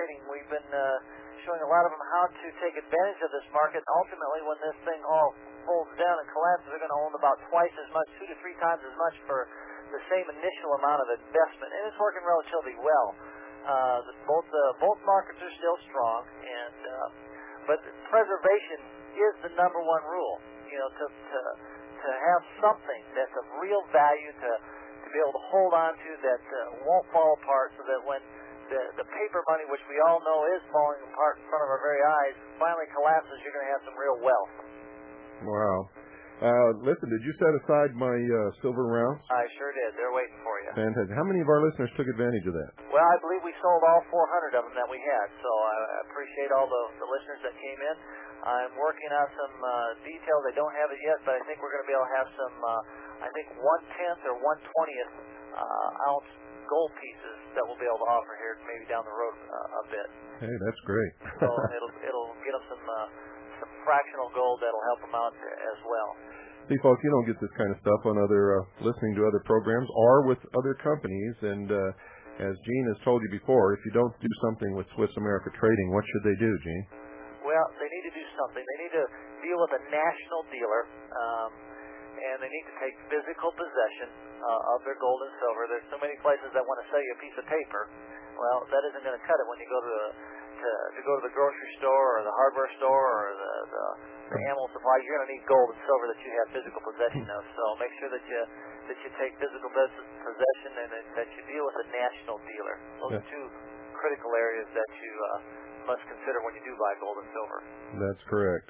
Trading, we've been showing a lot of them how to take advantage of this market. And ultimately, when this thing all folds down and collapses, they're going to own about twice as much, 2 to 3 times as much for the same initial amount of investment, and it's working relatively well. Both markets are still strong, but preservation is the number one rule. To have something that's of real value to be able to hold on to that won't fall apart, so that when the paper money, which we all know is falling apart in front of our very eyes, finally collapses, you're going to have some real wealth. Wow. Listen, did you set aside my silver rounds? I sure did. They're waiting for you. Fantastic. How many of our listeners took advantage of that? Well, I believe we sold all 400 of them that we had, so I appreciate all the listeners that came in. I'm working on some details. I don't have it yet, but I think we're going to be able to have some, 1/10 or 1/20th ounce gold pieces that we'll be able to offer here maybe down the road a bit. Hey, that's great. So it'll get them some fractional gold that'll help them out as well. See, folks, you don't get this kind of stuff on listening to other programs or with other companies. And as Gene has told you before, if you don't do something with Swiss America Trading, what should they do, Gene? Well, they need to do something. They need to deal with a national dealer, and they need to take physical possession of their gold and silver. There's so many places that want to sell you a piece of paper. Well, that isn't going to cut it when you go to the grocery store or the hardware store or the animal supply. You're going to need gold and silver that you have physical possession of. So make sure that you take physical possession and that you deal with a national dealer. Those are two critical areas that you must consider when you do buy gold and silver. That's correct.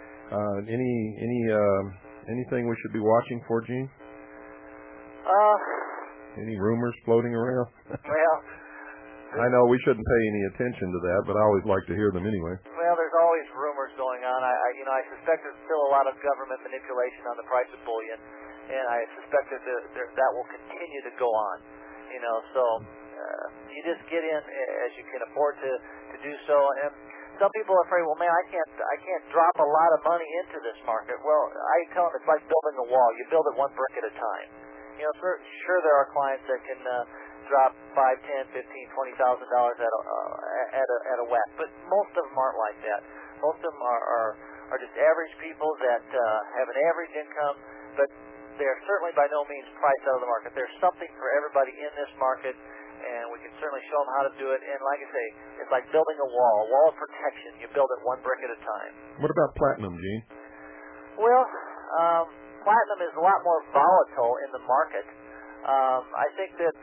Anything we should be watching for, Gene? Any rumors floating around? Well, I know we shouldn't pay any attention to that, but I always like to hear them anyway. Well, there's always rumors going on. I suspect there's still a lot of government manipulation on the price of bullion, and I suspect that will continue to go on. So you just get in as you can afford to do so. And some people are afraid, well, man, I can't drop a lot of money into this market. Well, I tell them it's like building a wall. You build it one brick at a time. Sure there are clients that can drop $5,000, $10,000, $15,000, $20,000 at a whack, but most of them aren't like that. Most of them are just average people that have an average income, but they're certainly by no means priced out of the market. There's something for everybody in this market, and we can certainly show them how to do it. And like I say, it's like building a wall of protection. You build it one brick at a time. What about platinum, Gene? Well, platinum is a lot more volatile in the market. I think that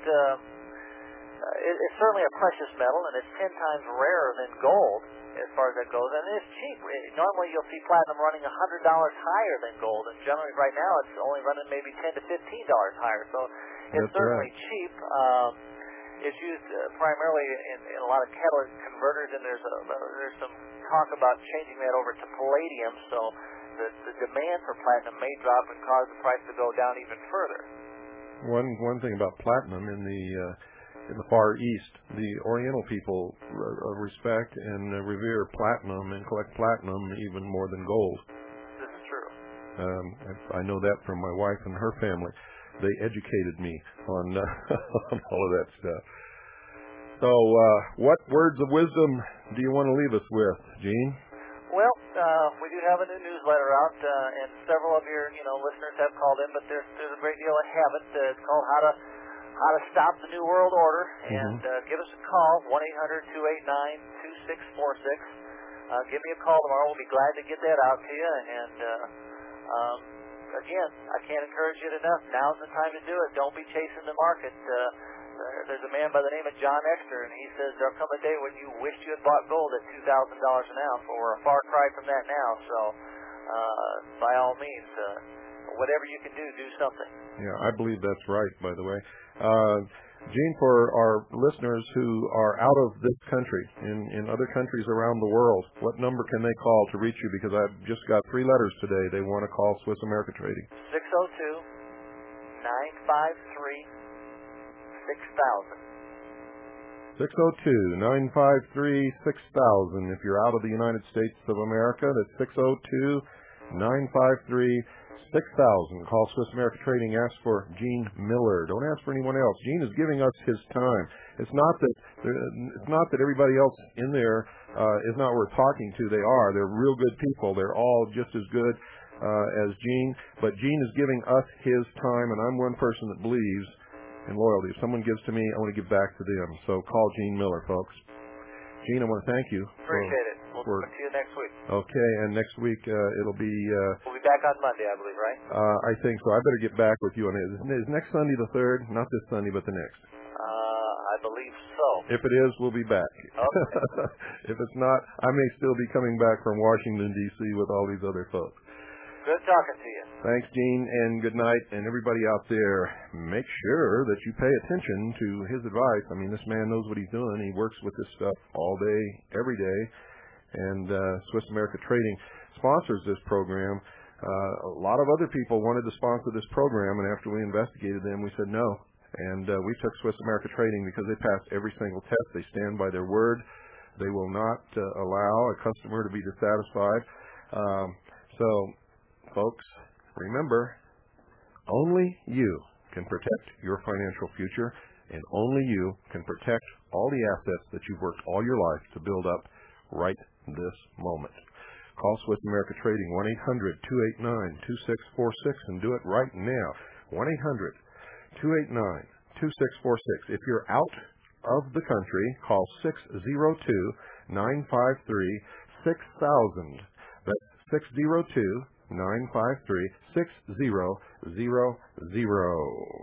it's certainly a precious metal, and it's 10 times rarer than gold as far as that goes, and it's cheap. Normally you'll see platinum running $100 higher than gold, and generally right now it's only running maybe $10 to $15 higher, so it's certainly cheap. It's used primarily in a lot of catalytic converters, and there's some talk about changing that over to palladium, so the demand for platinum may drop and cause the price to go down even further. One thing about platinum in the Far East, the Oriental people respect and revere platinum and collect platinum even more than gold. This is true. I know that from my wife and her family. They educated me on all of that stuff. So, what words of wisdom do you want to leave us with, Gene? Well, we do have a new newsletter out, and several of your listeners have called in, but there's a great deal that haven't. It's called How to Stop the New World Order, and give us a call, 1-800-289-2646. Give me a call tomorrow. We'll be glad to get that out to you, and again, I can't encourage you enough. Now's the time to do it. Don't be chasing the market. There's a man by the name of John Exter, and he says there'll come a day when you wished you had bought gold at $2,000 an ounce. Well, we're a far cry from that now, so by all means, whatever you can do something. Yeah, I believe that's right, by the way. Gene, for our listeners who are out of this country, in other countries around the world, what number can they call to reach you? Because I've just got 3 letters today. They want to call Swiss America Trading. 602-953-6000. 602-953-6000. If you're out of the United States of America, that's 602-953-6000. 6000. Call Swiss America Trading. Ask for Gene Miller. Don't ask for anyone else. Gene is giving us his time. It's not that everybody else in there is not worth talking to. They are. They're real good people. They're all just as good as Gene. But Gene is giving us his time, and I'm one person that believes in loyalty. If someone gives to me, I want to give back to them. So call Gene Miller, folks. Gene, I want to thank you. Appreciate it. We'll talk to you next week. Okay, and next week it'll be... we'll be back on Monday, I believe, right? I think so. I better get back with you on it. Is next Sunday the 3rd? Not this Sunday, but the next. I believe so. If it is, we'll be back. Okay. If it's not, I may still be coming back from Washington, D.C. with all these other folks. Good talking to you. Thanks, Gene, and good night. And everybody out there, make sure that you pay attention to his advice. I mean, this man knows what he's doing. He works with this stuff all day, every day. And Swiss America Trading sponsors this program. A lot of other people wanted to sponsor this program, and after we investigated them, we said no. And we took Swiss America Trading because they passed every single test. They stand by their word. They will not allow a customer to be dissatisfied. So, folks, remember, only you can protect your financial future, and only you can protect all the assets that you've worked all your life to build up right this moment. Call Swiss America Trading, 1-800-289-2646, and do it right now. 1-800-289-2646. If you're out of the country, call 602-953-6000. That's 602-953-6000.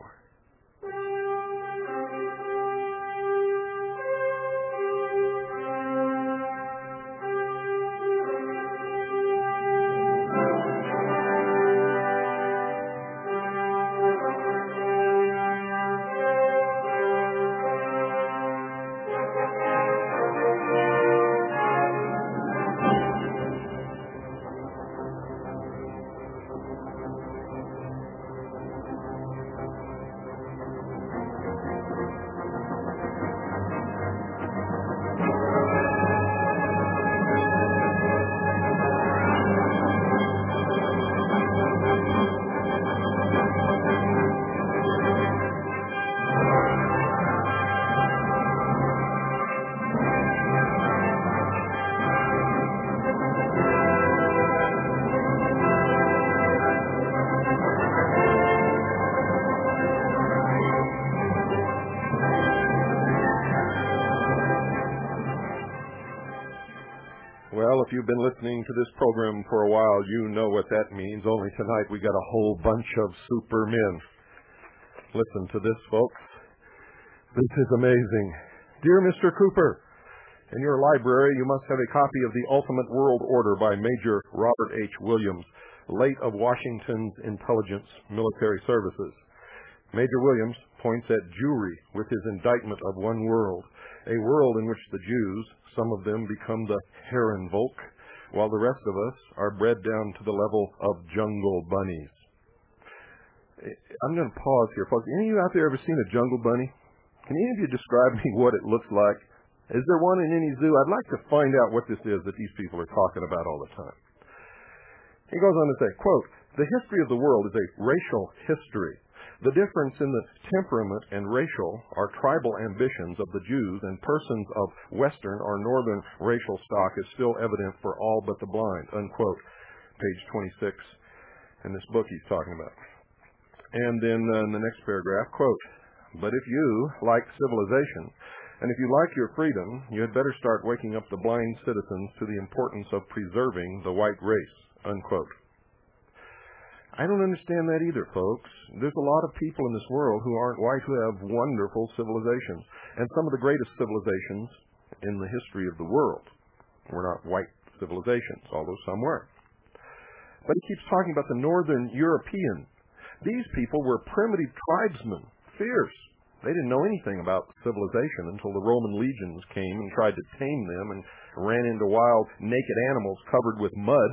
Well, if you've been listening to this program for a while, you know what that means. Only tonight we got a whole bunch of supermen. Listen to this, folks. This is amazing. Dear Mr. Cooper, in your library you must have a copy of The Ultimate World Order by Major Robert H. Williams, late of Washington's Intelligence Military Services. Major Williams points at Jewry with his indictment of one world, a world in which the Jews, some of them become the Herrenvolk, while the rest of us are bred down to the level of jungle bunnies. I'm going to pause here, folks. Any of you out there ever seen a jungle bunny? Can any of you describe me what it looks like? Is there one in any zoo? I'd like to find out what this is that these people are talking about all the time. He goes on to say, quote, "The history of the world is a racial history. The difference in the temperament and racial or tribal ambitions of the Jews and persons of Western or Northern racial stock is still evident for all but the blind," unquote. Page 26 in this book he's talking about. And then in the next paragraph, quote, "But if you like civilization, and if you like your freedom, you had better start waking up the blind citizens to the importance of preserving the white race," unquote. I don't understand that either, folks. There's a lot of people in this world who aren't white who have wonderful civilizations. And some of the greatest civilizations in the history of the world were not white civilizations, although some were. But he keeps talking about the Northern European. These people were primitive tribesmen, fierce. They didn't know anything about civilization until the Roman legions came and tried to tame them and ran into wild, naked animals covered with mud,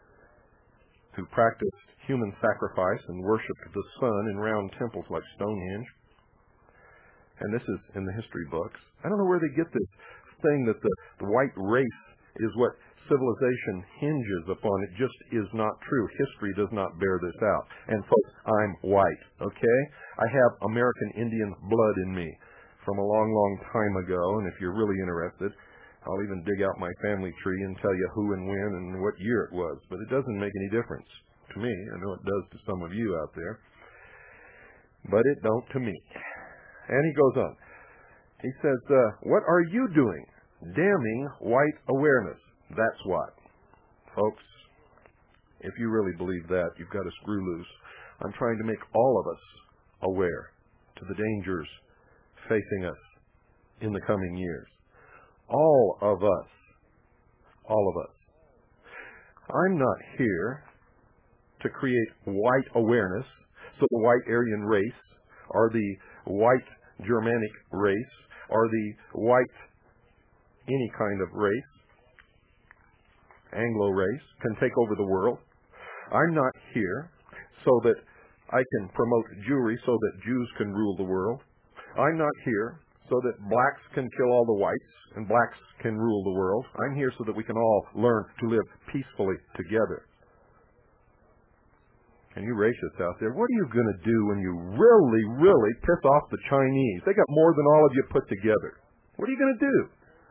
who practiced human sacrifice and worshipped the sun in round temples like Stonehenge. And this is in the history books. I don't know where they get this thing that the white race is what civilization hinges upon. It just is not true. History does not bear this out. And folks, I'm white, okay? I have American Indian blood in me from a long, long time ago, and if you're really interested, I'll even dig out my family tree and tell you who and when and what year it was. But it doesn't make any difference to me. I know it does to some of you out there. But it don't to me. And he goes on. He says, what are you doing? Damning white awareness. That's what. Folks, if you really believe that, you've got to screw loose. I'm trying to make all of us aware to the dangers facing us in the coming years. All of us. All of us. I'm not here to create white awareness so the white Aryan race or the white Germanic race or the white any kind of race, Anglo race, can take over the world. I'm not here so that I can promote Jewry so that Jews can rule the world. I'm not here so that blacks can kill all the whites and blacks can rule the world. I'm here so that we can all learn to live peacefully together. And you racists out there, what are you going to do when you really, really piss off the Chinese? They got more than all of you put together. What are you going to do?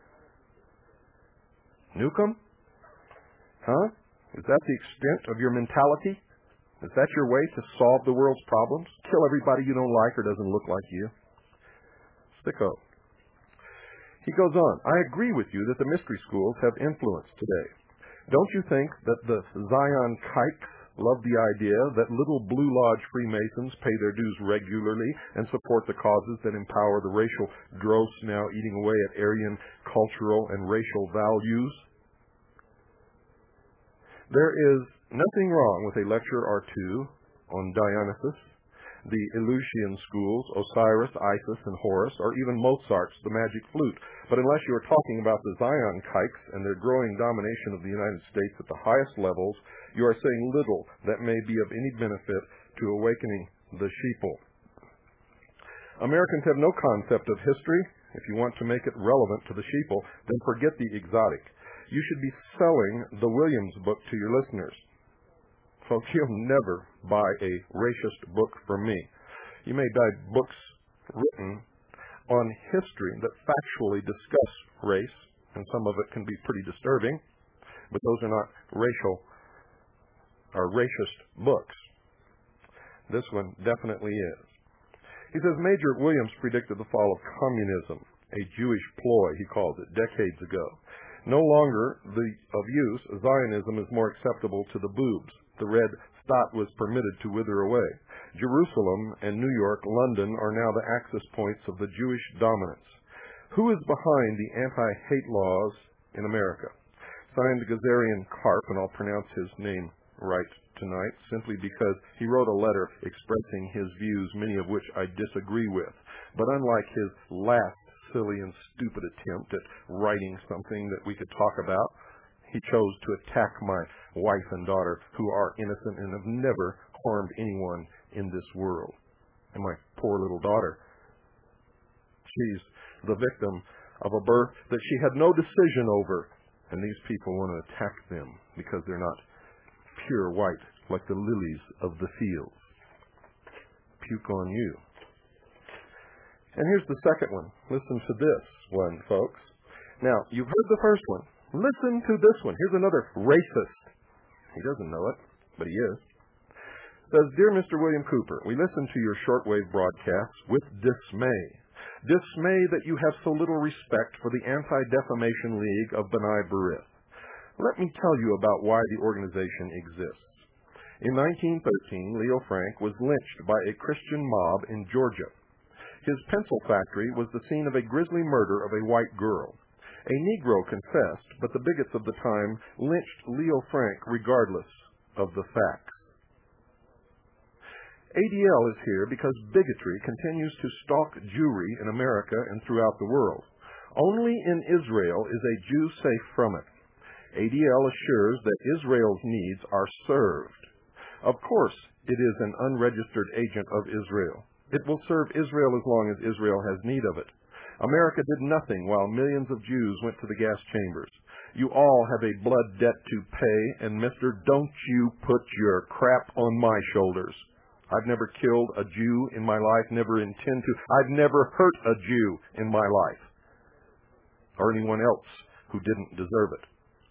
Nuke them? Huh? Is that the extent of your mentality? Is that your way to solve the world's problems? Kill everybody you don't like or doesn't look like you? Sicko. He goes on, I agree with you that the mystery schools have influence today. Don't you think that the Zion kikes love the idea that little Blue Lodge Freemasons pay their dues regularly and support the causes that empower the racial dross now eating away at Aryan cultural and racial values? There is nothing wrong with a lecture or two on Dionysus, the Eleusinian schools, Osiris, Isis, and Horus, or even Mozart's The Magic Flute. But unless you are talking about the Zion kikes and their growing domination of the United States at the highest levels, you are saying little that may be of any benefit to awakening the sheeple. Americans have no concept of history. If you want to make it relevant to the sheeple, then forget the exotic. You should be selling the Williams book to your listeners. Folks, you'll never buy a racist book from me. You may buy books written on history that factually discuss race, and some of it can be pretty disturbing, but those are not racial or racist books. This one definitely is. He says Major Williams predicted the fall of communism, a Jewish ploy, he calls it, decades ago. No longer of use, Zionism is more acceptable to the boobs. The red stot was permitted to wither away. Jerusalem and New York, London are now the access points of the Jewish dominance. Who is behind the anti-hate laws in America? Signed Gazarian Karp, and I'll pronounce his name right tonight, simply because he wrote a letter expressing his views, many of which I disagree with. But unlike his last silly and stupid attempt at writing something that we could talk about, he chose to attack my wife and daughter, who are innocent and have never harmed anyone in this world. And my poor little daughter, she's the victim of a birth that she had no decision over. And these people want to attack them because they're not pure white like the lilies of the fields. Puke on you. And here's the second one. Listen to this one, folks. Now, you've heard the first one. Listen to this one. Here's another racist. He doesn't know it, but he is. Says, Dear Mr. William Cooper, we listen to your shortwave broadcasts with dismay. Dismay that you have so little respect for the Anti-Defamation League of B'nai B'rith. Let me tell you about why the organization exists. In 1913, Leo Frank was lynched by a Christian mob in Georgia. His pencil factory was the scene of a grisly murder of a white girl. A Negro confessed, but the bigots of the time lynched Leo Frank regardless of the facts. ADL is here because bigotry continues to stalk Jewry in America and throughout the world. Only in Israel is a Jew safe from it. ADL assures that Israel's needs are served. Of course, it is an unregistered agent of Israel. It will serve Israel as long as Israel has need of it. America did nothing while millions of Jews went to the gas chambers. You all have a blood debt to pay, and mister, don't you put your crap on my shoulders. I've never killed a Jew in my life, never intend to. I've never hurt a Jew in my life, or anyone else who didn't deserve it.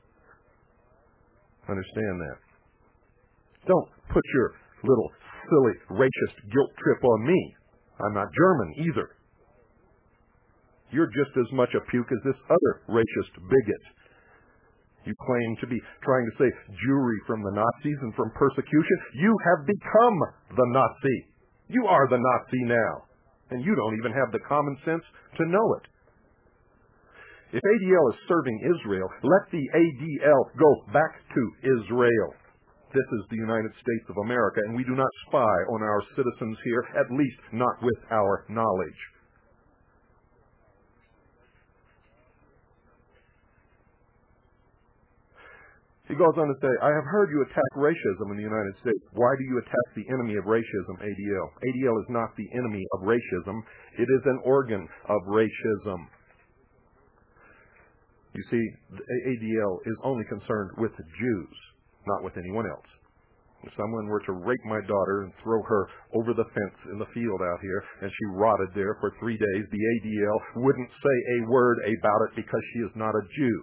Understand that. Don't put your little silly racist guilt trip on me. I'm not German either. You're just as much a puke as this other racist bigot. You claim to be trying to save Jewry from the Nazis and from persecution. You have become the Nazi. You are the Nazi now. And you don't even have the common sense to know it. If ADL is serving Israel, let the ADL go back to Israel. This is the United States of America, and we do not spy on our citizens here, at least not with our knowledge. He goes on to say, I have heard you attack racism in the United States. Why do you attack the enemy of racism, ADL? ADL is not the enemy of racism. It is an organ of racism. You see, the ADL is only concerned with Jews, not with anyone else. If someone were to rape my daughter and throw her over the fence in the field out here, and she rotted there for 3 days, the ADL wouldn't say a word about it because she is not a Jew.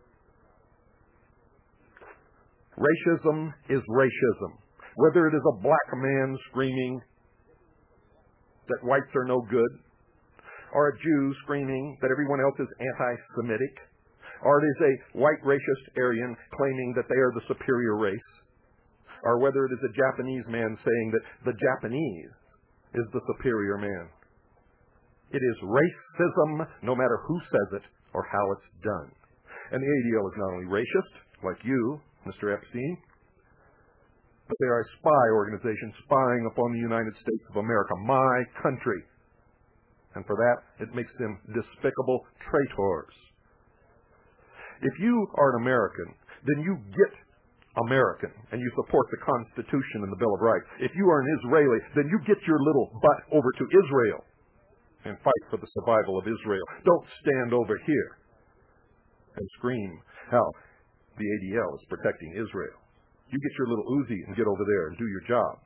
Racism is racism. Whether it is a black man screaming that whites are no good, or a Jew screaming that everyone else is anti-Semitic, or it is a white racist Aryan claiming that they are the superior race, or whether it is a Japanese man saying that the Japanese is the superior man. It is racism, no matter who says it or how it's done. And the ADL is not only racist, like you, Mr. Epstein, but they are a spy organization spying upon the United States of America, my country. And for that, it makes them despicable traitors. If you are an American, then you get American, and you support the Constitution and the Bill of Rights. If you are an Israeli, then you get your little butt over to Israel and fight for the survival of Israel. Don't stand over here and scream how the ADL is protecting Israel. You get your little Uzi and get over there and do your job.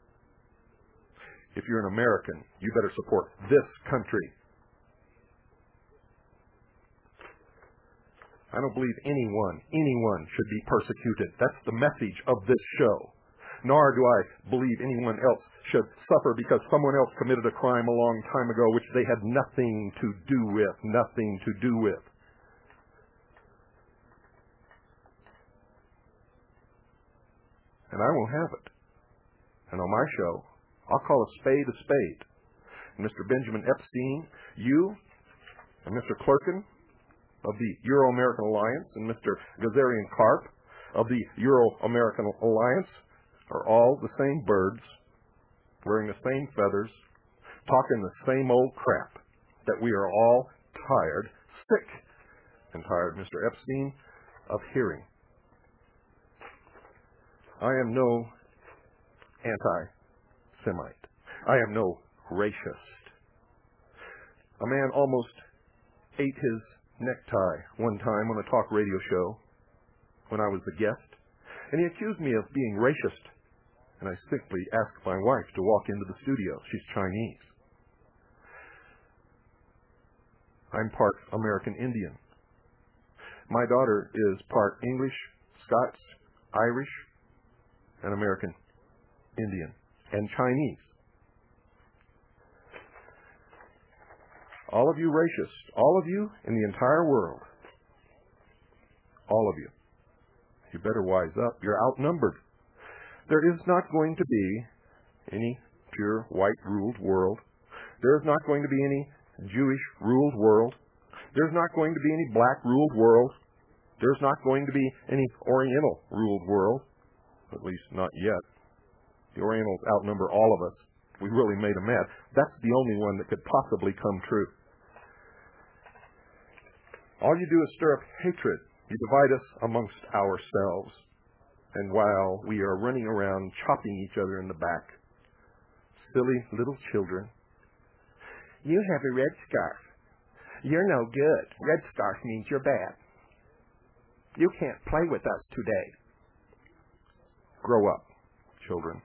If you're an American, you better support this country. I don't believe anyone should be persecuted. That's the message of this show. Nor do I believe anyone else should suffer because someone else committed a crime a long time ago which they had nothing to do with. And I won't have it. And on my show, I'll call a spade a spade. And Mr. Benjamin Epstein, you, and Mr. Clerkin of the Euro-American Alliance, and Mr. Gazarian Karp of the Euro-American Alliance are all the same birds, wearing the same feathers, talking the same old crap that we are all tired, sick and tired, Mr. Epstein, of hearing. I am no anti-Semite. I am no racist. A man almost ate his necktie one time on a talk radio show when I was the guest, and he accused me of being racist, and I simply asked my wife to walk into the studio. She's Chinese. I'm part American Indian. My daughter is part English, Scots, Irish, and American Indian, and Chinese. All of you racists, all of you in the entire world, all of you, you better wise up. You're outnumbered. There is not going to be any pure white-ruled world. There is not going to be any Jewish-ruled world. There's not going to be any black-ruled world. There's not going to be any Oriental-ruled world, at least not yet. The Orientals outnumber all of us. We really made them mad. That's the only one that could possibly come true. All you do is stir up hatred. You divide us amongst ourselves. And while we are running around chopping each other in the back, silly little children, you have a red scarf. You're no good. Red scarf means you're bad. You can't play with us today. Grow up, children.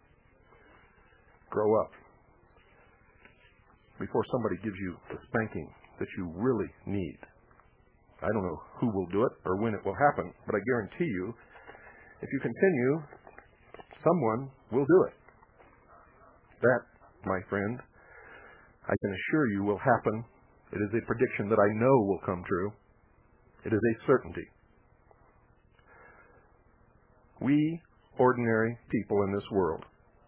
Grow up. Before somebody gives you the spanking that you really need. I don't know who will do it or when it will happen, but I guarantee you, if you continue, someone will do it. That, my friend, I can assure you will happen. It is a prediction that I know will come true. It is a certainty. We, ordinary people in this world,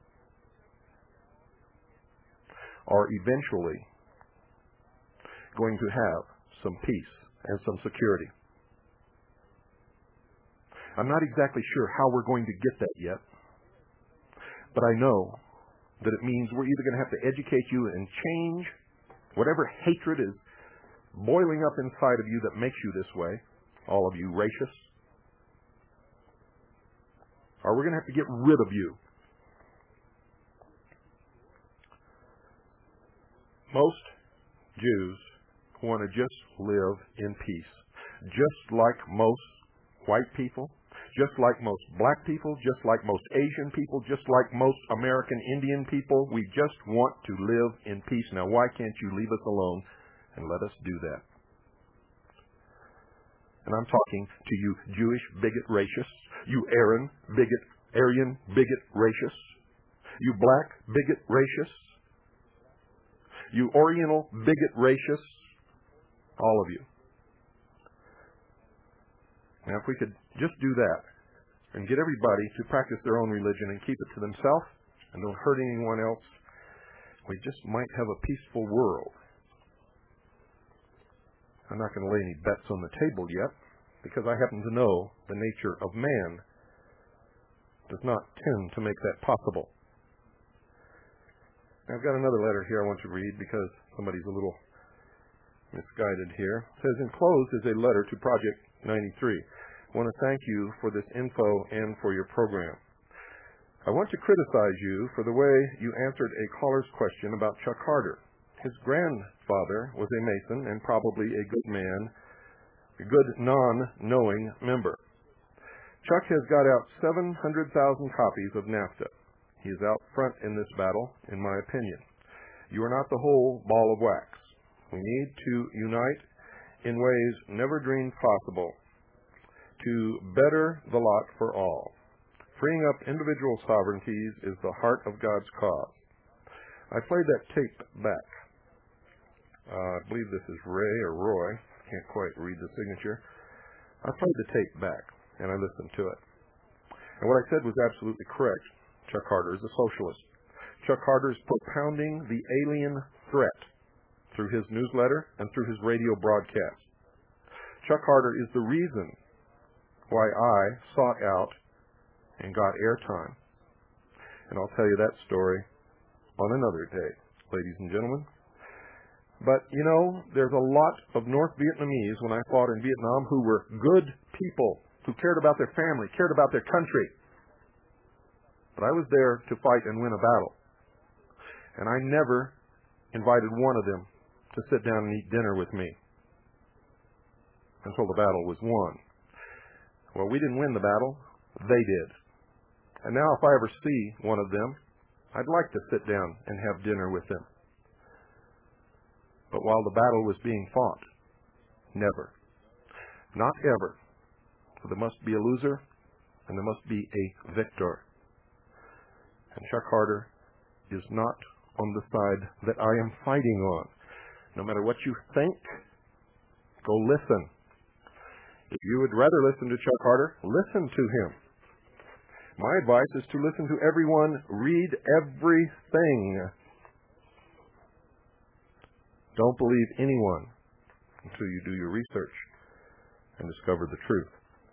are eventually going to have some peace and some security. I'm not exactly sure how we're going to get that yet, but I know that it means we're either going to have to educate you and change whatever hatred is boiling up inside of you that makes you this way, all of you racists, or we're going to have to get rid of you. Most Jews want to just live in peace, just like most white people, just like most black people, just like most Asian people, just like most American Indian people. We just want to live in peace. Now, why can't you leave us alone and let us do that? And I'm talking to you Jewish bigot racists, you Aryan bigot racists, you black bigot racists, you Oriental bigot racists, all of you. Now, if we could just do that and get everybody to practice their own religion and keep it to themselves and don't hurt anyone else, we just might have a peaceful world. I'm not going to lay any bets on the table yet, because I happen to know the nature of man does not tend to make that possible. Now, I've got another letter here I want to read because somebody's a little misguided here. It says, enclosed is a letter to Project 93. I want to thank you for this info and for your program. I want to criticize you for the way you answered a caller's question about Chuck Carter. His grandfather was a Mason and probably a good man, a good non-knowing member. Chuck has got out 700,000 copies of NAFTA. He is out front in this battle, in my opinion. You are not the whole ball of wax. We need to unite in ways never dreamed possible to better the lot for all. Freeing up individual sovereignties is the heart of God's cause. I played that tape back. I believe this is Ray or Roy. Can't quite read the signature. I played the tape back, and I listened to it. And what I said was absolutely correct. Chuck Carter is a socialist. Chuck Carter is propounding the alien threat through his newsletter and through his radio broadcast. Chuck Carter is the reason why I sought out and got airtime. And I'll tell you that story on another day, ladies and gentlemen. But, you know, there's a lot of North Vietnamese when I fought in Vietnam who were good people, who cared about their family, cared about their country. But I was there to fight and win a battle. And I never invited one of them to sit down and eat dinner with me until the battle was won. Well, we didn't win the battle. They did. And now if I ever see one of them, I'd like to sit down and have dinner with them. But while the battle was being fought, never. Not ever. For there must be a loser and there must be a victor. And Chuck Carter is not on the side that I am fighting on. No matter what you think, go listen. If you would rather listen to Chuck Carter, listen to him. My advice is to listen to everyone, read everything. Don't believe anyone until you do your research and discover the truth.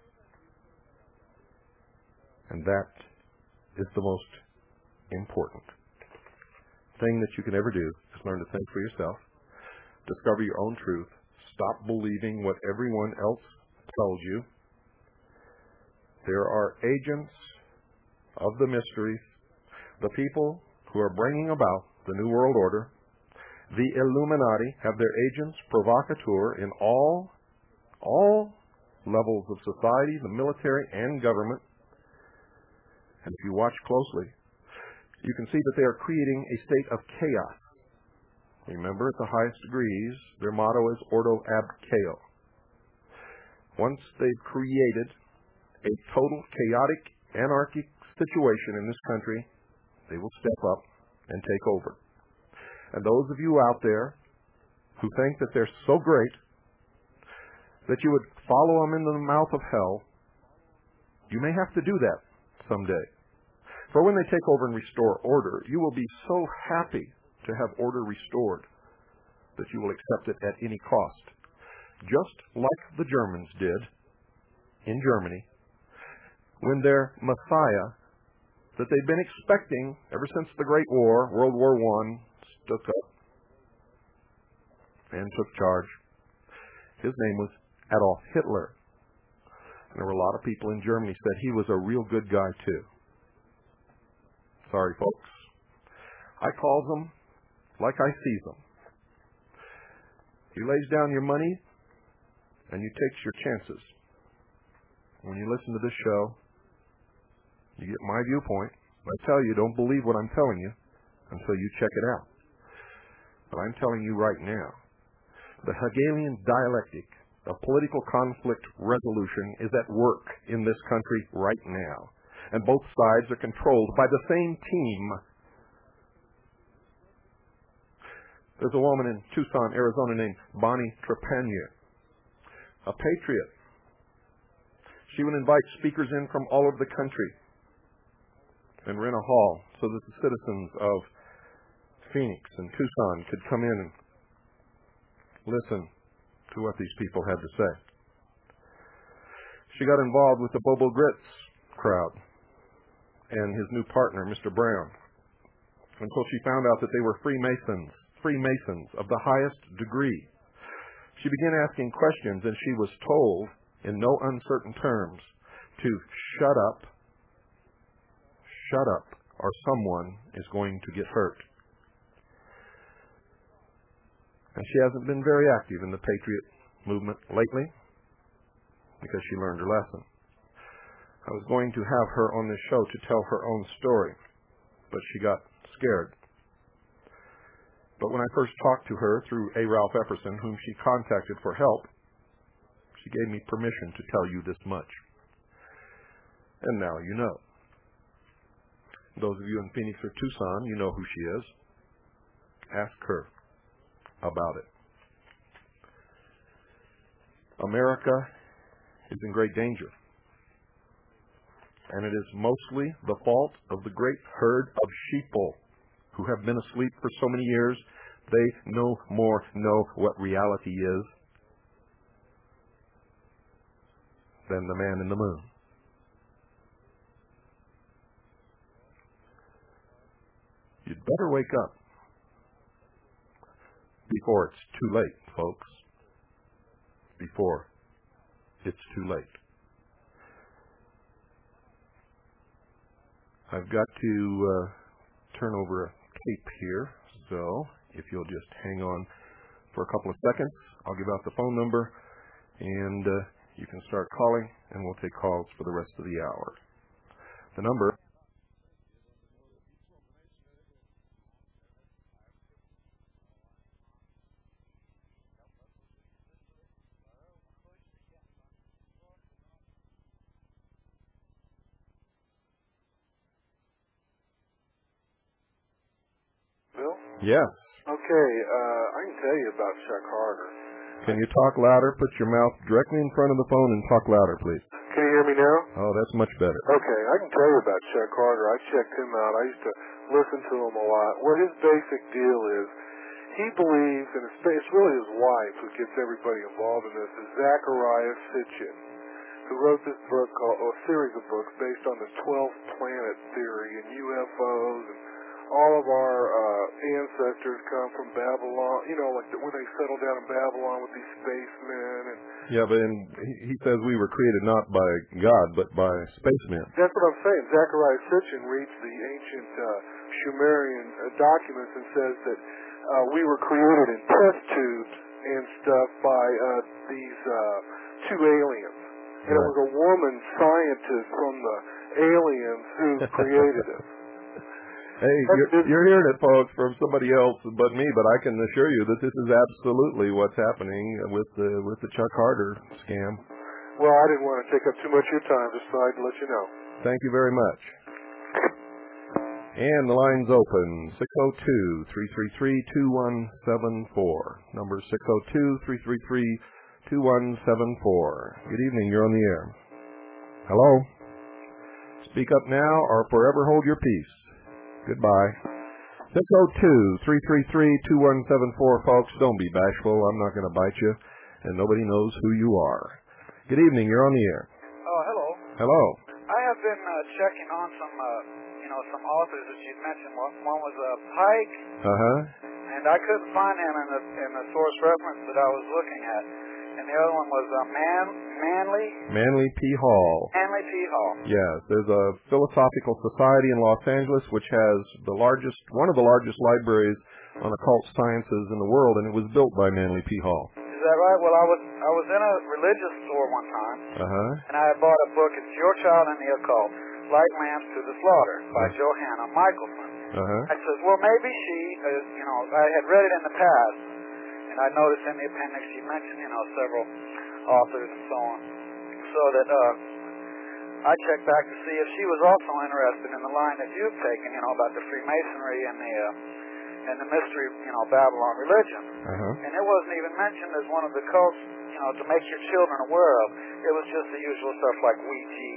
And that is the most important thing that you can ever do, is learn to think for yourself, discover your own truth, stop believing what everyone else tells you. There are agents of the mysteries, the people who are bringing about the New World Order. The Illuminati have their agents provocateur in all levels of society, the military and government. And if you watch closely, you can see that they are creating a state of chaos. Remember, at the highest degrees, their motto is Ordo ab Chao. Once they've created a total chaotic, anarchic situation in this country, they will step up and take over. And those of you out there who think that they're so great that you would follow them into the mouth of hell, you may have to do that someday. For when they take over and restore order, you will be so happy to have order restored that you will accept it at any cost. Just like the Germans did in Germany when their Messiah that they'd been expecting ever since the Great War, World War I, stood up and took charge. His name was Adolf Hitler. And there were a lot of people in Germany said he was a real good guy too. Sorry, folks. I calls them like I sees them. You lays down your money and you takes your chances. When you listen to this show, you get my viewpoint. I tell you, don't believe what I'm telling you until you check it out. But I'm telling you right now, the Hegelian dialectic of political conflict resolution is at work in this country right now. And both sides are controlled by the same team. There's a woman in Tucson, Arizona named Bonnie Trepanier, a patriot. She would invite speakers in from all over the country and rent a hall so that the citizens of Phoenix and Tucson could come in and listen to what these people had to say. She got involved with the Bobo Grits crowd and his new partner, Mr. Brown, until she found out that they were Freemasons of the highest degree. She began asking questions, and she was told in no uncertain terms to shut up, or someone is going to get hurt. And she hasn't been very active in the Patriot movement lately because she learned her lesson. I was going to have her on this show to tell her own story, but she got scared. But when I first talked to her through A. Ralph Epperson, whom she contacted for help, she gave me permission to tell you this much. And now you know. Those of you in Phoenix or Tucson, you know who she is. Ask her about it. America is in great danger. And it is mostly the fault of the great herd of sheeple who have been asleep for so many years, they no more know what reality is than the man in the moon. You'd better wake up before it's too late, folks. Before it's too late. I've got to turn over a tape here, so if you'll just hang on for a couple of seconds, I'll give out the phone number, and you can start calling, and we'll take calls for the rest of the hour. The number Bill? Yes. Okay, I can tell you about Chuck Harder. Can you talk louder? Put your mouth directly in front of the phone and talk louder, please. Can you hear me now? Oh, that's much better. Okay, I can tell you about Chuck Harder. I checked him out. I used to listen to him a lot. What his basic deal is, he believes, and it's really his wife who gets everybody involved in this, is Zecharia Sitchin, who wrote this book, called, a series of books based on the 12th planet theory and UFOs, and all of our ancestors come from Babylon, you know, like when they settled down in Babylon with these spacemen. And yeah, but he says we were created not by God, but by spacemen. That's what I'm saying. Zecharia Sitchin reads the ancient Sumerian documents and says that we were created in test tubes and stuff by these two aliens. and it was a woman scientist from the aliens who created it. Hey, you're hearing it, folks, from somebody else but me, but I can assure you that this is absolutely what's happening with the Chuck Harder scam. Well, I didn't want to take up too much of your time, just thought I'd let you know. Thank you very much. And the line's open, 602-333-2174. Number 602-333-2174. Good evening, you're on the air. Hello? Speak up now or forever hold your peace. Goodbye. 602-333-2174, folks. Don't be bashful. I'm not going to bite you, and nobody knows who you are. Good evening, you're on the air. Oh, hello. Hello. I have been checking on some authors that you'd mentioned. One was Pike, and I couldn't find him in the source reference that I was looking at. And the other one was Manly P. Hall. Manly P. Hall. Yes, there's a Philosophical Society in Los Angeles which has one of the largest libraries on occult sciences in the world, and it was built by Manly P. Hall. Is that right? Well, I was in a religious store one time, and I had bought a book. It's Your Child in the Occult, Light Lamps to the Slaughter by Johanna Michelson. I said, well, maybe she, I had read it in the past, and I noticed in the appendix she mentioned, several authors and so on, so that I checked back to see if she was also interested in the line that you've taken, about the Freemasonry and the mystery, Babylon religion. And it wasn't even mentioned as one of the cults, to make your children aware of. It was just the usual stuff like Ouija,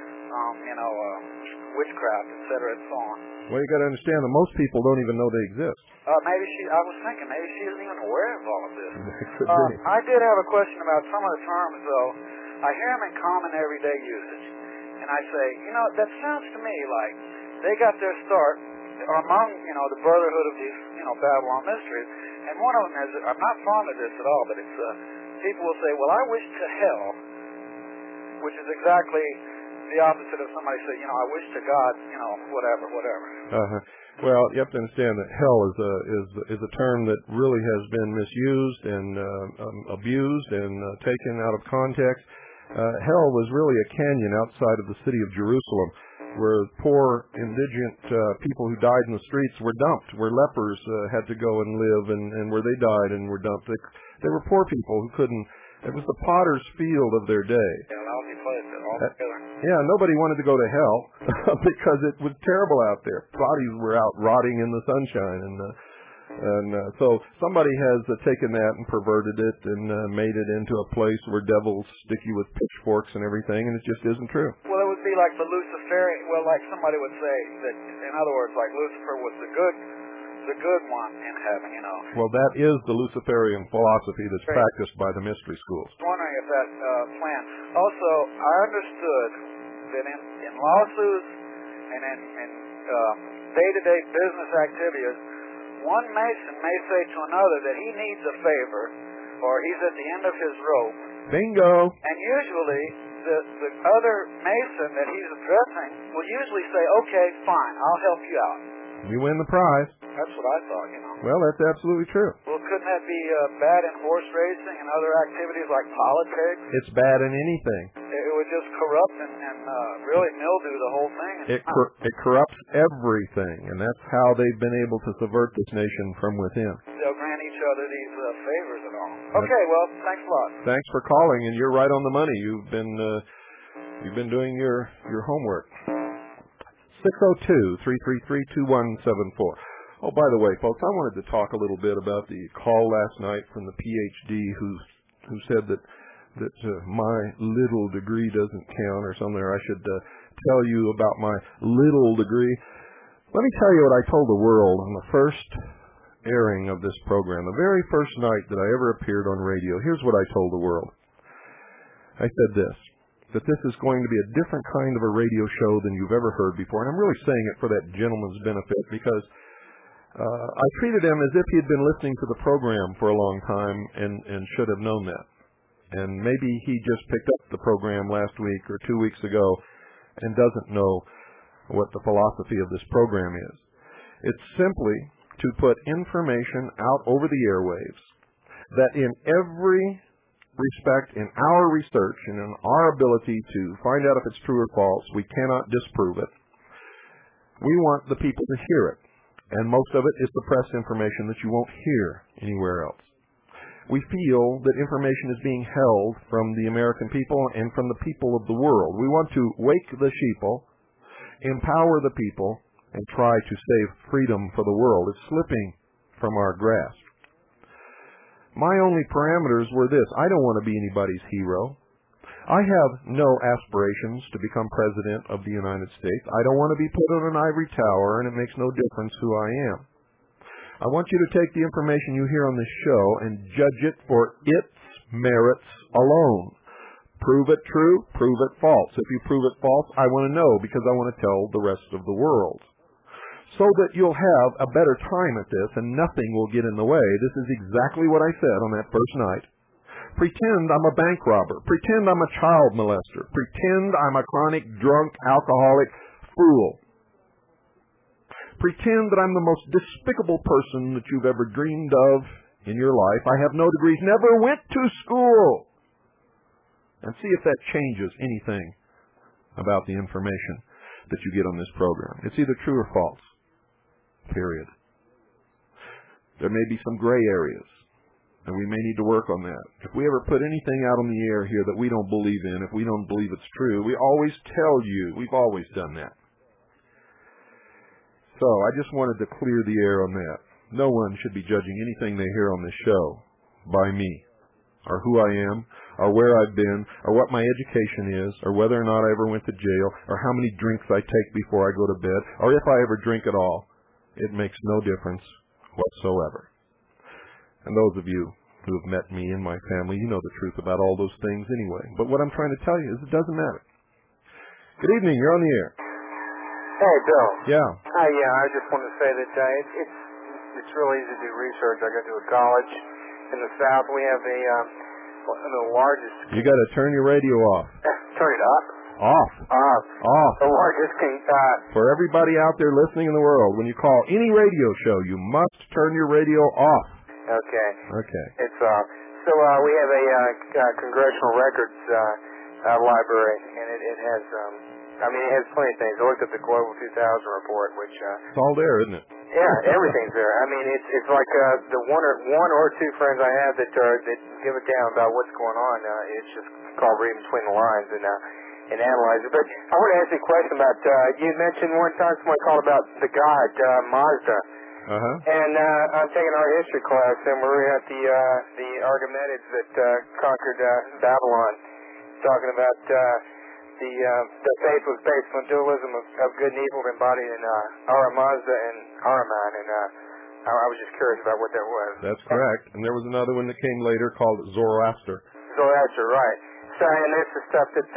witchcraft, etc., and so on. Well, you got to understand that most people don't even know they exist. I was thinking maybe she isn't even aware of all of this. I did have a question about some of the terms, though. I hear them in common everyday usage, and I say, that sounds to me like they got their start among, the brotherhood of these, Babylon mysteries. And one of them is, I'm not fond of this at all, but it's people will say, well, I wish to hell, which is exactly the opposite of somebody saying, I wish to God, whatever. Well, you have to understand that hell is a term that really has been misused and abused and taken out of context. Hell was really a canyon outside of the city of Jerusalem, where poor indigent people who died in the streets were dumped, where lepers had to go and live, and where they died and were dumped. They were poor people who couldn't. It was the potter's field of their day. Yeah, nobody wanted to go to hell because it was terrible out there. Bodies were out rotting in the sunshine, and so somebody has taken that and perverted it and made it into a place where devils stick you with pitchforks and everything, and it just isn't true. Well, it would be like the Luciferian. Well, like somebody would say that, in other words, like Lucifer was the good one in heaven, Well, that is the Luciferian philosophy that's practiced by the mystery schools. I was wondering if that plan. Also, I understood that in lawsuits and in day-to-day business activities, one Mason may say to another that he needs a favor, or he's at the end of his rope. Bingo! And usually, the other Mason that he's addressing will usually say, okay, fine, I'll help you out. You win the prize. That's what I thought, Well, that's absolutely true. Well, couldn't that be bad in horse racing and other activities like politics? It's bad in anything. It would just corrupt and really mildew the whole thing. It corrupts everything, and that's how they've been able to subvert this nation from within. They'll grant each other these favors and all. Okay, well, thanks a lot. Thanks for calling, and you're right on the money. You've been doing your homework. 602-333-2174. Oh, by the way, folks, I wanted to talk a little bit about the call last night from the PhD who said that my little degree doesn't count or something, or I should tell you about my little degree. Let me tell you what I told the world on the first airing of this program, the very first night that I ever appeared on radio. Here's what I told the world. I said this, that this is going to be a different kind of a radio show than you've ever heard before. And I'm really saying it for that gentleman's benefit because I treated him as if he had been listening to the program for a long time and should have known that. And maybe he just picked up the program last week or 2 weeks ago and doesn't know what the philosophy of this program is. It's simply to put information out over the airwaves that in every respect in our research and in our ability to find out if it's true or false. We cannot disprove it. We want the people to hear it, and most of it is suppressed information that you won't hear anywhere else. We feel that information is being held from the American people and from the people of the world. We want to wake the sheeple, empower the people, and try to save freedom for the world. It's slipping from our grasp. My only parameters were this: I don't want to be anybody's hero. I have no aspirations to become president of the United States. I don't want to be put on an ivory tower, and it makes no difference who I am. I want you to take the information you hear on this show and judge it for its merits alone. Prove it true, prove it false. If you prove it false, I want to know, because I want to tell the rest of the world. So that you'll have a better time at this and nothing will get in the way. This is exactly what I said on that first night. Pretend I'm a bank robber. Pretend I'm a child molester. Pretend I'm a chronic drunk, alcoholic fool. Pretend that I'm the most despicable person that you've ever dreamed of in your life. I have no degrees, never went to school. And see if that changes anything about the information that you get on this program. It's either true or false. Period. There may be some gray areas, and we may need to work on that. If we ever put anything out on the air here that we don't believe in, if we don't believe it's true, we always tell you. We've always done that. So I just wanted to clear the air on that. No one should be judging anything they hear on this show by me, or who I am, or where I've been, or what my education is, or whether or not I ever went to jail, or how many drinks I take before I go to bed, or if I ever drink at all. It makes no difference whatsoever. And those of you who have met me and my family, you know the truth about all those things anyway. But what I'm trying to tell you is it doesn't matter. Good evening. You're on the air. Hey, Bill. Yeah. I just want to say that it's real easy to do research. I go to a college in the South. We have one of the largest... You got to turn your radio off. Turn it up? Off. Off. The largest... For everybody out there listening in the world, when you call any radio show, you must turn your radio off. Okay. It's off. So we have a congressional records library, and it has... it has plenty of things. I looked at the Global 2000 report, which... it's all there, isn't it? Yeah, everything's there. It's like the one or two friends I have that give a damn about what's going on. It's just called reading between the lines and analyze it. But I want to ask you a question about, you mentioned one time someone called about the god, Mazda. Uh-huh. And I'm taking our history class, and we're at the Archimedes that conquered Babylon, talking about the faith was based on dualism of good and evil embodied in Ahura Mazda and Ahriman, and I was just curious about what that was. That's correct. And there was another one that came later called Zoroaster. Zoroaster, right. So, and this is stuff that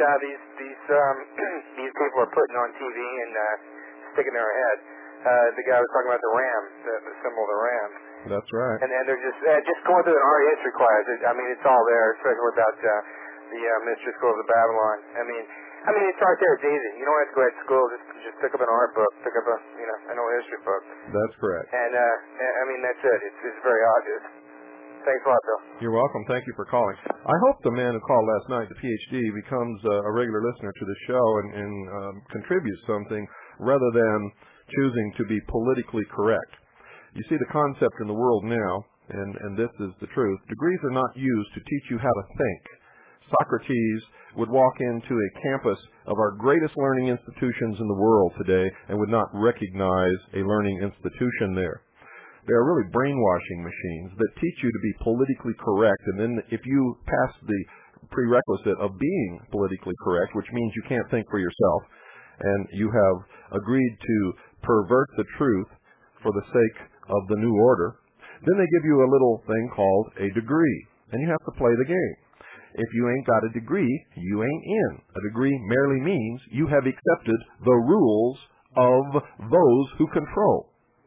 these people are putting on TV and sticking in their head. The guy was talking about the ram, the symbol of the ram. That's right. And then they're just going through an art history class. It's all there, especially about the mystery schools of Babylon. It's right there. It's easy. You don't have to go to school. Just pick up an art book. Pick up an old history book. That's correct. And that's it. It's very obvious. Thanks a lot, Bill. You're welcome. Thank you for calling. I hope the man who called last night, the PhD, becomes a regular listener to the show and contributes something rather than choosing to be politically correct. You see the concept in the world now, and this is the truth. Degrees are not used to teach you how to think. Socrates would walk into a campus of our greatest learning institutions in the world today and would not recognize a learning institution there. They are really brainwashing machines that teach you to be politically correct, and then if you pass the prerequisite of being politically correct, which means you can't think for yourself, and you have agreed to pervert the truth for the sake of the new order, then they give you a little thing called a degree, and you have to play the game. If you ain't got a degree, you ain't in. A degree merely means you have accepted the rules of those who control.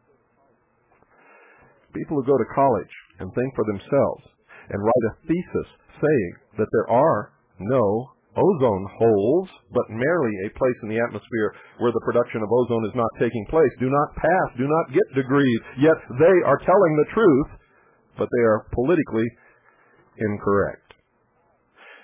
People who go to college and think for themselves and write a thesis saying that there are no ozone holes, but merely a place in the atmosphere where the production of ozone is not taking place, do not pass, do not get degrees, yet they are telling the truth, but they are politically incorrect.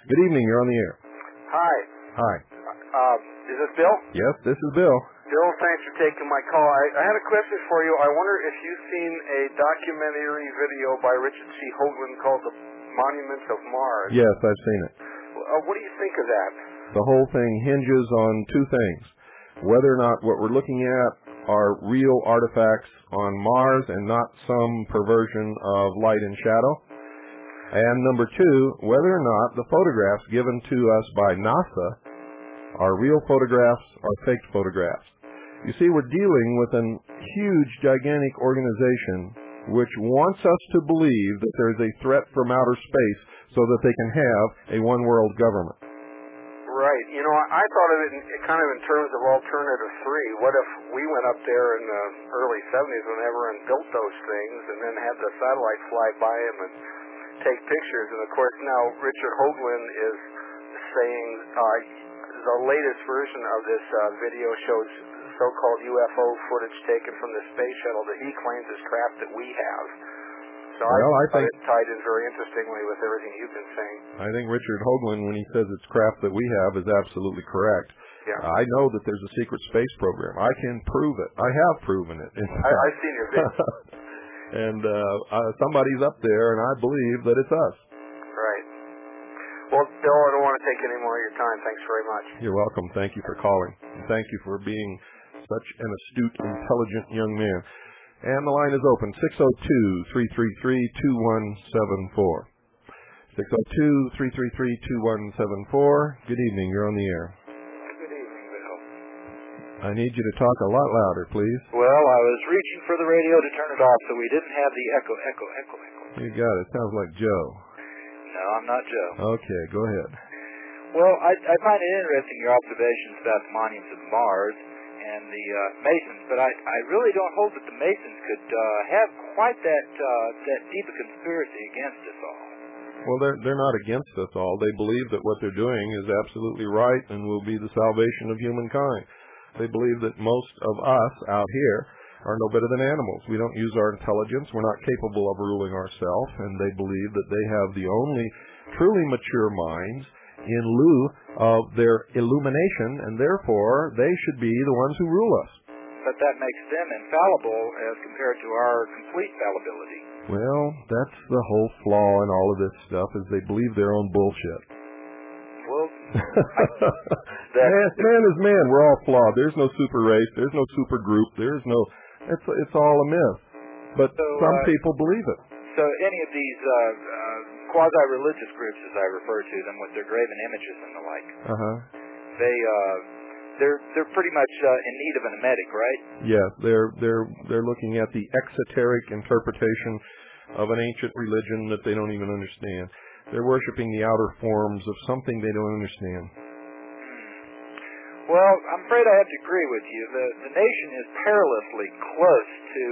Good evening. You're on the air. Hi. Hi. Is this Bill? Yes, this is Bill. Bill, thanks for taking my call. I had a question for you. I wonder if you've seen a documentary video by Richard C. Hoagland called The Monuments of Mars. Yes, I've seen it. What do you think of that? The whole thing hinges on two things. Whether or not what we're looking at are real artifacts on Mars and not some perversion of light and shadow. And number two, whether or not the photographs given to us by NASA are real photographs or fake photographs. You see, we're dealing with a huge, gigantic organization which wants us to believe that there's a threat from outer space so that they can have a one-world government. Right. You know, I thought of it kind of in terms of alternative three. What if we went up there in the early 70s whenever and built those things and then had the satellite fly by them and take pictures? And, of course, now Richard Hoagland is saying the latest version of this video shows so-called UFO footage taken from the space shuttle that he claims is craft that we have. So I think it tied in very interestingly with everything you've been saying. I think Richard Hoagland, when he says it's craft that we have, is absolutely correct. Yeah. I know that there's a secret space program. I can prove it. I have proven it. I've seen your video. And somebody's up there, and I believe that it's us. Right. Well, Bill, I don't want to take any more of your time. Thanks very much. You're welcome. Thank you for calling. And thank you for being such an astute, intelligent young man. And the line is open, 602-333-2174. 602-333-2174. Good evening. You're on the air. Good evening, Bill. I need you to talk a lot louder, please. Well, I was reaching for the radio to turn it off so we didn't have the echo. You got it. Sounds like Joe. No, I'm not Joe. Okay, go ahead. Well, I find it interesting, your observations about the monuments of Mars and the Masons, but I really don't hold that the Masons could have quite that deep a conspiracy against us all. Well, they're not against us all. They believe that what they're doing is absolutely right and will be the salvation of humankind. They believe that most of us out here are no better than animals. We don't use our intelligence. We're not capable of ruling ourselves, and they believe that they have the only truly mature minds in lieu of their illumination, and therefore they should be the ones who rule us. But that makes them infallible as compared to our complete fallibility. Well, that's the whole flaw in all of this stuff, is they believe their own bullshit. Well, man is man. We're all flawed. There's no super race. There's no super group. There's no. It's all a myth. But some people believe it. So any of these quasi-religious groups, as I refer to them, with their graven images and the like, they're pretty much in need of an emetic, right? Yes, they're looking at the exoteric interpretation of an ancient religion that they don't even understand. They're worshiping the outer forms of something they don't understand. Well, I'm afraid I have to agree with you. The nation is perilously close to,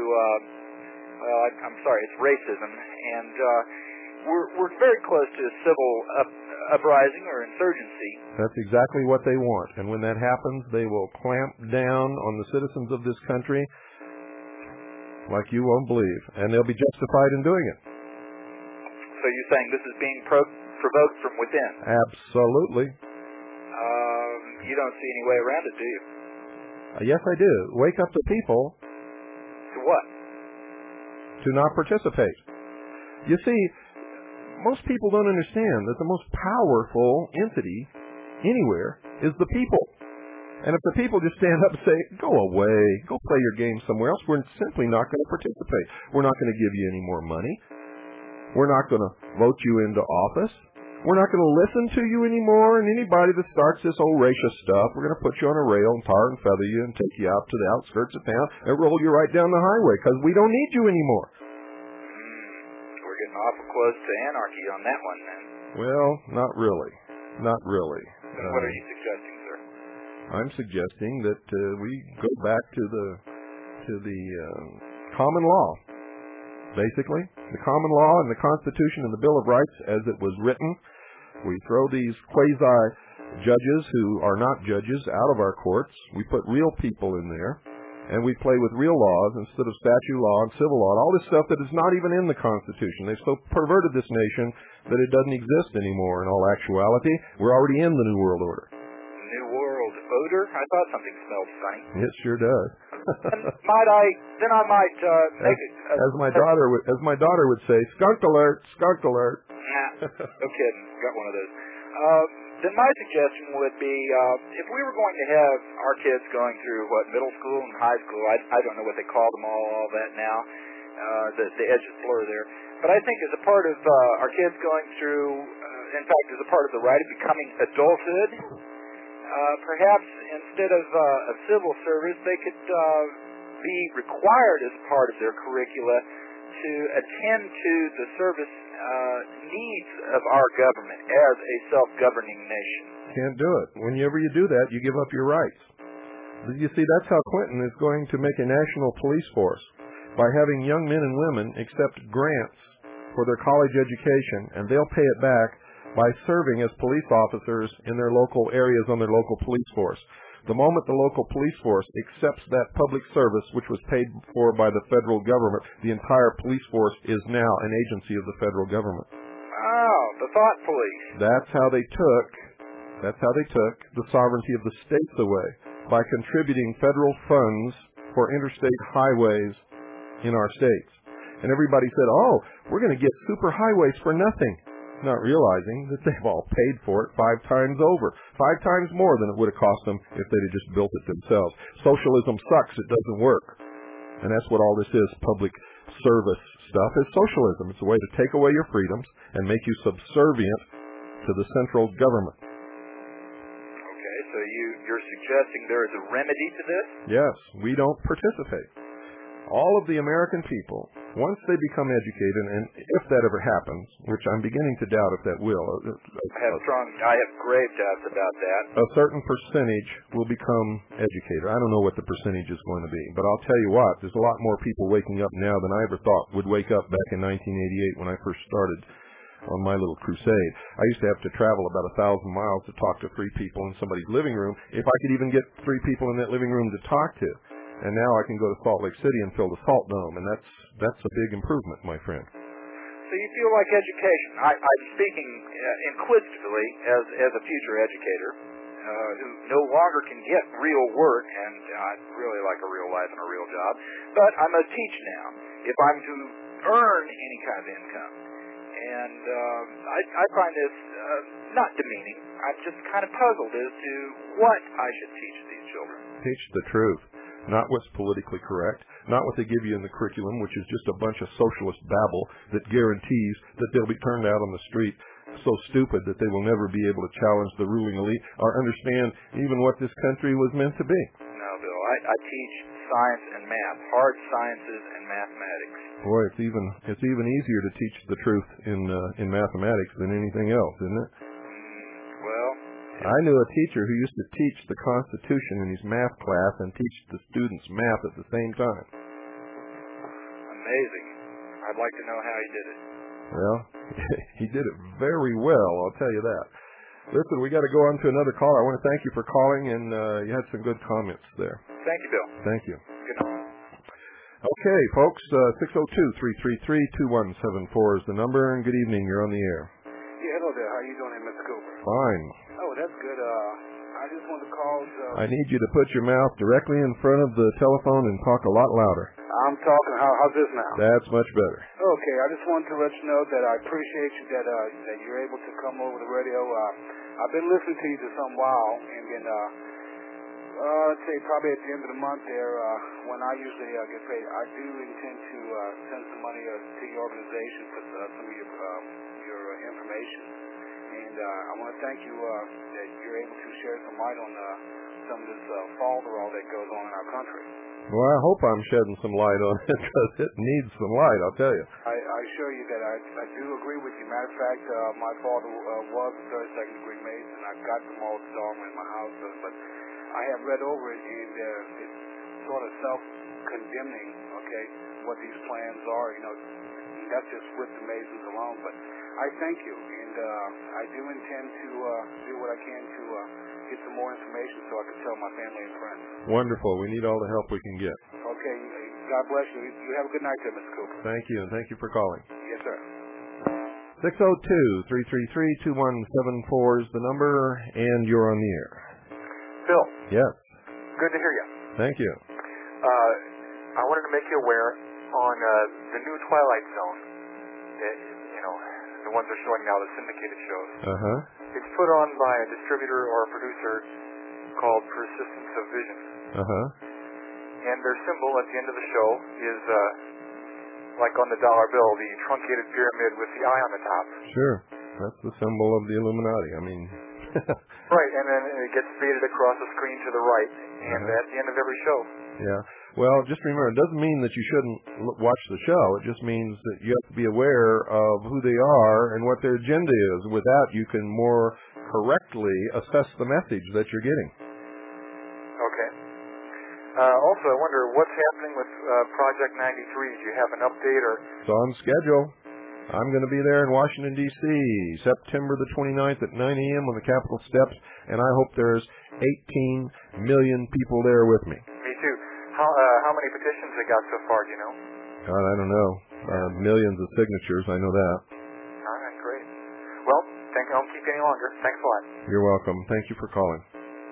it's racism, and we're very close to a civil uprising or insurgency. That's exactly what they want, and when that happens, they will clamp down on the citizens of this country like you won't believe, and they'll be justified in doing it. So you're saying this is being provoked from within? Absolutely. You don't see any way around it, do you? Yes, I do. Wake up the people. To what? To not participate. You see, most people don't understand that the most powerful entity anywhere is the people. And if the people just stand up and say, go away, go play your game somewhere else, we're simply not going to participate. We're not going to give you any more money. We're not going to vote you into office. We're not going to listen to you anymore, and anybody that starts this old racist stuff, we're going to put you on a rail and tar and feather you and take you out to the outskirts of town and roll you right down the highway because we don't need you anymore. We're getting awful close to anarchy on that one, then. Well, not really. Not really. What are you suggesting, sir? I'm suggesting that we go back to the common law. Basically, the common law and the Constitution and the Bill of Rights as it was written. We throw these quasi-judges who are not judges out of our courts. We put real people in there, and we play with real laws instead of statute law and civil law, and all this stuff that is not even in the Constitution. They've so perverted this nation that it doesn't exist anymore in all actuality. We're already in the New World Order. New World Odor? I thought something smelled funny. It sure does. And I might make it... As my daughter would say, skunk alert, skunk alert. Nah, no kidding. Got one of those. Then my suggestion would be, if we were going to have our kids going through, middle school and high school, I don't know what they call them all that now, the edges blur there, but I think as a part of our kids going through, in fact, as a part of the rite of becoming adulthood, perhaps instead of civil service, they could be required as part of their curricula to attend to the service needs of our government as a self-governing nation. Can't do it. Whenever you do that, you give up your rights. You see, that's how Clinton is going to make a national police force, by having young men and women accept grants for their college education, and they'll pay it back by serving as police officers in their local areas on their local police force. The moment the local police force accepts that public service, which was paid for by the federal government, the entire police force is now an agency of the federal government. Oh, the thought police. That's how they took the sovereignty of the states away, by contributing federal funds for interstate highways in our states. And everybody said, oh, we're going to get super highways for nothing, not realizing that they've all paid for it 5 times over, 5 times more than it would have cost them if they'd have just built it themselves. Socialism sucks. It doesn't work. And that's what all this is. Public service stuff is socialism. It's a way to take away your freedoms and make you subservient to the central government. Okay, so you're suggesting there is a remedy to this? Yes, we don't participate. All of the American people, once they become educated, and if that ever happens, which I'm beginning to doubt if that will. I have grave doubts about that. A certain percentage will become educated. I don't know what the percentage is going to be, but I'll tell you what, there's a lot more people waking up now than I ever thought would wake up back in 1988 when I first started on my little crusade. I used to have to travel about 1,000 miles to talk to 3 people in somebody's living room, if I could even get 3 people in that living room to talk to. And now I can go to Salt Lake City and fill the Salt Dome, and that's a big improvement, my friend. So you feel like education. I'm speaking inquisitively as a future educator who no longer can get real work, and I'd really like a real life and a real job. But I'm going to teach now if I'm to earn any kind of income. And I find this not demeaning. I'm just kind of puzzled as to what I should teach these children. Teach the truth. Not what's politically correct, not what they give you in the curriculum, which is just a bunch of socialist babble that guarantees that they'll be turned out on the street so stupid that they will never be able to challenge the ruling elite or understand even what this country was meant to be. No, Bill, I teach science and math, hard sciences and mathematics. Boy, it's even easier to teach the truth in mathematics than anything else, isn't it? I knew a teacher who used to teach the Constitution in his math class and teach the students math at the same time. Amazing. I'd like to know how he did it. Well, he did it very well, I'll tell you that. Listen, we got to go on to another caller. I want to thank you for calling, and you had some good comments there. Thank you, Bill. Thank you. Good night. Okay, folks, 602-333-2174 is the number, and good evening. You're on the air. Yeah, hello there. How you doing, Mr. Cooper? Fine. Oh, that's good. I just want to call... I need you to put your mouth directly in front of the telephone and talk a lot louder. I'm talking. How's this now? That's much better. Okay, I just wanted to let you know that I appreciate you that you're able to come over the radio. I've been listening to you for some while, and then let's say probably at the end of the month there, when I usually get paid, I do intend to send some money to your organization for some of your information. And I want to thank you that you're able to share some light on some of this falderall that goes on in our country. Well, I hope I'm shedding some light on it, because it needs some light, I'll tell you. I assure you that I do agree with you. Matter of fact, my father was a third, second-degree Mason, and I've got them all dormant in my house. But I have read over it, and it's sort of self-condemning, okay, what these plans are. You know, that's just with the Masons alone. But I thank you, and I do intend to do what I can to get some more information so I can tell my family and friends. Wonderful. We need all the help we can get. Okay. God bless you. You have a good night there, Mr. Cooper. Thank you, and thank you for calling. Yes, sir. 602-333-2174 is the number, and you're on the air. Phil. Yes. Good to hear you. Thank you. I wanted to make you aware on the new Twilight Zone. The ones they're showing now, the syndicated shows. Uh-huh. It's put on by a distributor or a producer called Persistence of Vision. Uh-huh. And their symbol at the end of the show is, like on the dollar bill, the truncated pyramid with the eye on the top. Sure. That's the symbol of the Illuminati. I mean... Right, and then it gets faded across the screen to the right, and at the end of every show. Yeah. Well, just remember, it doesn't mean that you shouldn't watch the show. It just means that you have to be aware of who they are and what their agenda is. With that, you can more correctly assess the message that you're getting. Okay. Also, I wonder what's happening with Project 93. Do you have an update? Or it's on schedule. I'm going to be there in Washington, D.C., September the 29th at 9 a.m. on the Capitol steps, and I hope there's 18 million people there with me. Me too. How many petitions they got so far, do you know? God, I don't know. Millions of signatures, I know that. All right, great. Well, I won't keep you any longer. Thanks a lot. You're welcome. Thank you for calling.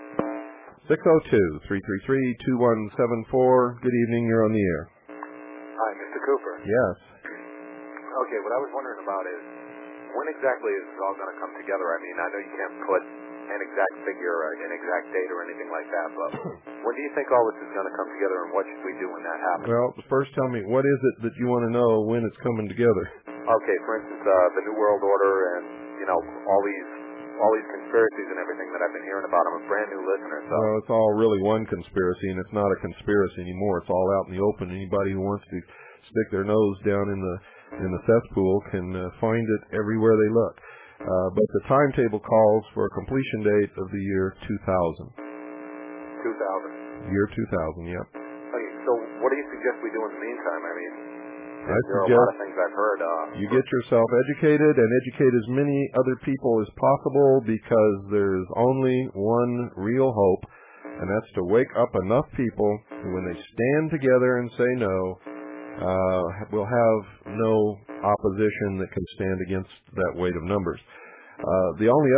602-333-2174. Good evening. You're on the air. Hi, Mr. Cooper. Yes. Okay, what I was wondering about is, when exactly is it all going to come together? I mean, I know you can't put an exact figure or an exact date or anything like that, but when do you think all this is going to come together, and what should we do when that happens? Well, first tell me, what is it that you want to know when it's coming together? Okay, for instance, the New World Order and, all these conspiracies and everything that I've been hearing about. I'm a brand new listener, so... Well, it's all really one conspiracy, and it's not a conspiracy anymore. It's all out in the open. Anybody who wants to stick their nose down in the cesspool can find it everywhere they look. But the timetable calls for a completion date of the year 2000. 2000? Year 2000, yep. Okay, so what do you suggest we do in the meantime? I mean, there are a lot of things I've heard. You get yourself educated and educate as many other people as possible, because there's only one real hope, and that's to wake up enough people who, when they stand together and say no, will have no opposition that can stand against that weight of numbers. The only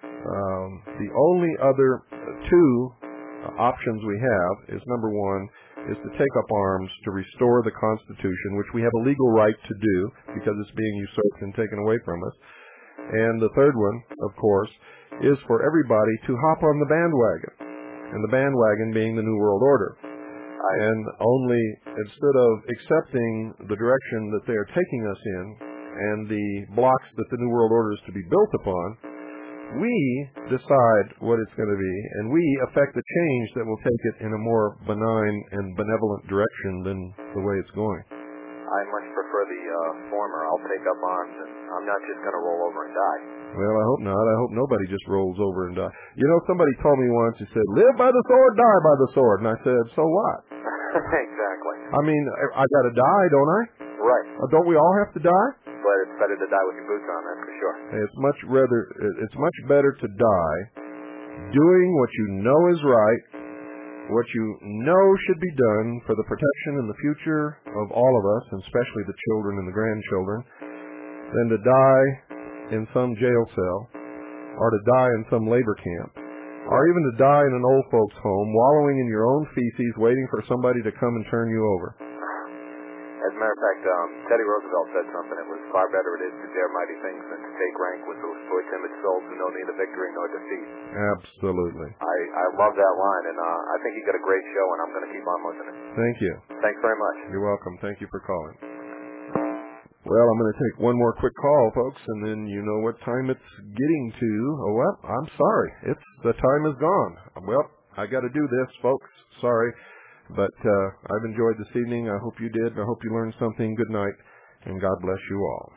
other two options we have is, number one, is to take up arms to restore the Constitution, which we have a legal right to do because it's being usurped and taken away from us. And the third one, of course, is for everybody to hop on the bandwagon, and the bandwagon being the New World Order. And only, instead of accepting the direction that they are taking us in and the blocks that the New World Order is to be built upon, we decide what it's going to be, and we affect the change that will take it in a more benign and benevolent direction than the way it's going. I much prefer the former. I'll take up arms, and I'm not just going to roll over and die. Well, I hope not. I hope nobody just rolls over and dies. Somebody told me once, he said, live by the sword, die by the sword. And I said, so what? Exactly. I mean, I got to die, don't I? Right. Don't we all have to die? But it's better to die with your boots on, that's for sure. It's much better to die doing what you know is right, what you know should be done for the protection and the future of all of us, and especially the children and the grandchildren, than to die in some jail cell, or to die in some labor camp, or even to die in an old folks' home, wallowing in your own feces, waiting for somebody to come and turn you over. As a matter of fact, Teddy Roosevelt said something. It was far better it is to dare mighty things than to take rank with those poor timid souls who know neither victory nor defeat. Absolutely. I love that line, and I think you got a great show, and I'm going to keep on listening. Thank you. Thanks very much. You're welcome. Thank you for calling. Well, I'm going to take one more quick call, folks, and then you know what time it's getting to. Oh, well, I'm sorry. The time is gone. Well, I got to do this, folks. Sorry. But I've enjoyed this evening. I hope you did. I hope you learned something. Good night, and God bless you all.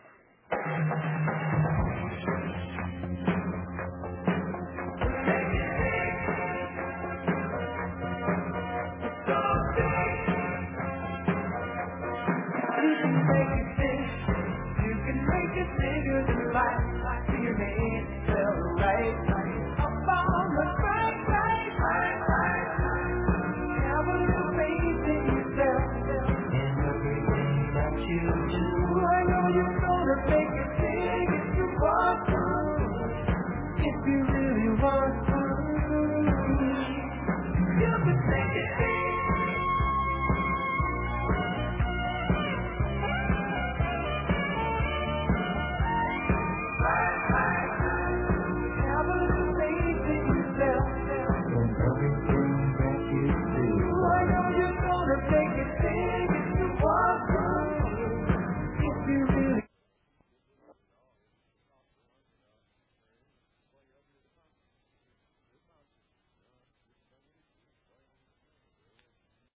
make it bigger than life. See your name spelled right.